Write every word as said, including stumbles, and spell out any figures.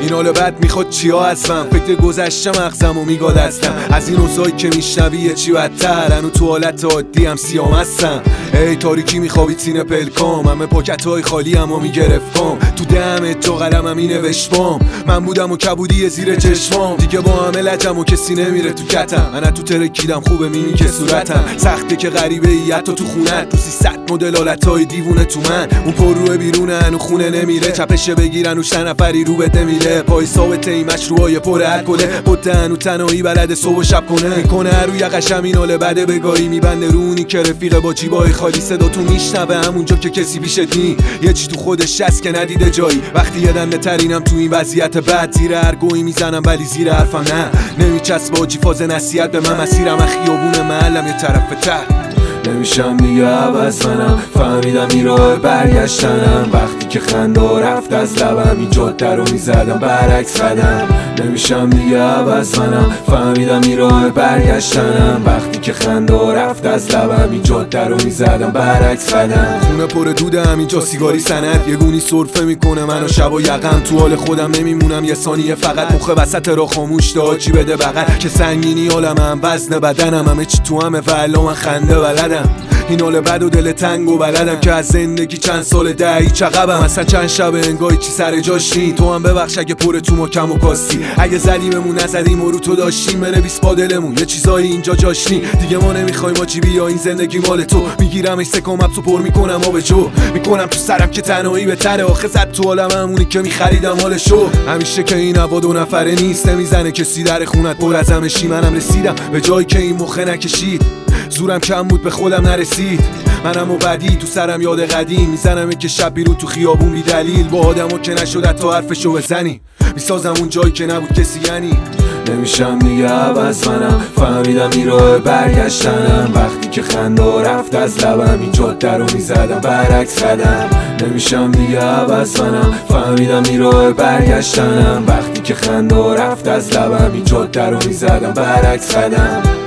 این حال بد میخواد چیا هستم، فکر گذشته مغزم و میگاد هستم. از این اوضاعی که میشنوی یه چی بدتر، هنو تو حالت عادی هم سیام هستم. ای تاریکی میخوابید سینه پلکام، همه پاکت های خالی اما میگرفتم. تو دمت تو قلمم می نوشتم، من بودم و کبودی زیر چشمام. دیگه با همه لجم و کسی نمیره تو کتم، من تو ترکیدم خوبه میمی که صورتم. سخته که غریبه ای حتی تو خونت، تو سی مدل حالتهای دیوونه تو من. اون پر روی بیرونه هنو خونه نمیره، چپشه بگیرن و چند نفری رو بده میره. پای ثابت این مشروعای پر الکله، بوده هنو تنهایی بلد صبح و شب کنه. میکنه روی قشم این حال بده بگاهی، میبنده رونی که رفیقه با جیبای خالی. صدا تو میشنوه همونجا که کسی پیشت نی، یه چی تو خودش هست که ندیده جایی. وقتی یه دنده ترینم تو این وضعیت بد، زیر هر گویی میزنم ولی زیر حرفم نه. نمیچسبه با جیفاز نصیحت به من، مسیرم از خیابون محلم یه طرف ته. نمیشم دیگه عوض منم، فهمیدم این راه برگشتنم. وقتی که خنده رفت از لبم، این جاده رو میزدم برعکس قدم. نمیشم دیگه عوض منم، فهمیدم این راه برگشتنم. وقتی که خنده رفت از لبم، این جاده رو میزدم برعکس قدم. خونه پر دودم اینجا سیگاری سند، یه گونی سرفه میکنه منو شب و یقم. تو حال خودم نمیمونم یه ثانیه، فقط مخه وسط راه خاموش داجی بده بغل. که سنگینی حالمم، وزن بدنم، همه چی تو همه و الا من خنده بلدم. این حال بد و دل تنگ و بلدم که از زندگی چند سال دهی چقبم. اصلا چند شب انگاهی چی سر جاش نی. تو هم ببخش اگه پر تو ما کم و کاستی، اگه زدیممون نزدیم و رو تو داشتیم. بنویس با دلمون یه چیزایی اینجا جاش نی. دیگه ما نمیخوایم آجی بیا این زندگی مال تو. میگیرم ای سکام تو پر میکنم آب جو، میکنم تو سرم که تنهایی بهتره. آخه زد تو حالم همونی که میخریدم حالشو. همیشه که این هوا دو نفره نیست، نمیزنه کسی در خونت پر از همشی. منم رسیدم به جایی که این مخه نکشید، زورم کم بود به خودم نرسید. منم و بعدی تو سرم یاد قدیم، میزنم که شب بیرون تو خیابون بی دلیل. با آدمو که نشد تا حرفشو بزنی، میسازم اون جایی که نبود کسی. یعنی نمیشم دیگه عوض منم، فهمیدم این راه برگشتنم. وقتی که خنده رفت از لبم، این جاده رو میزدم برعکس قدم. نمیشم دیگه عوض منم، فهمیدم این راه برگشتنم. وقتی که خنده رفت از لبم، این جاده رو میزدم برعکس قدم.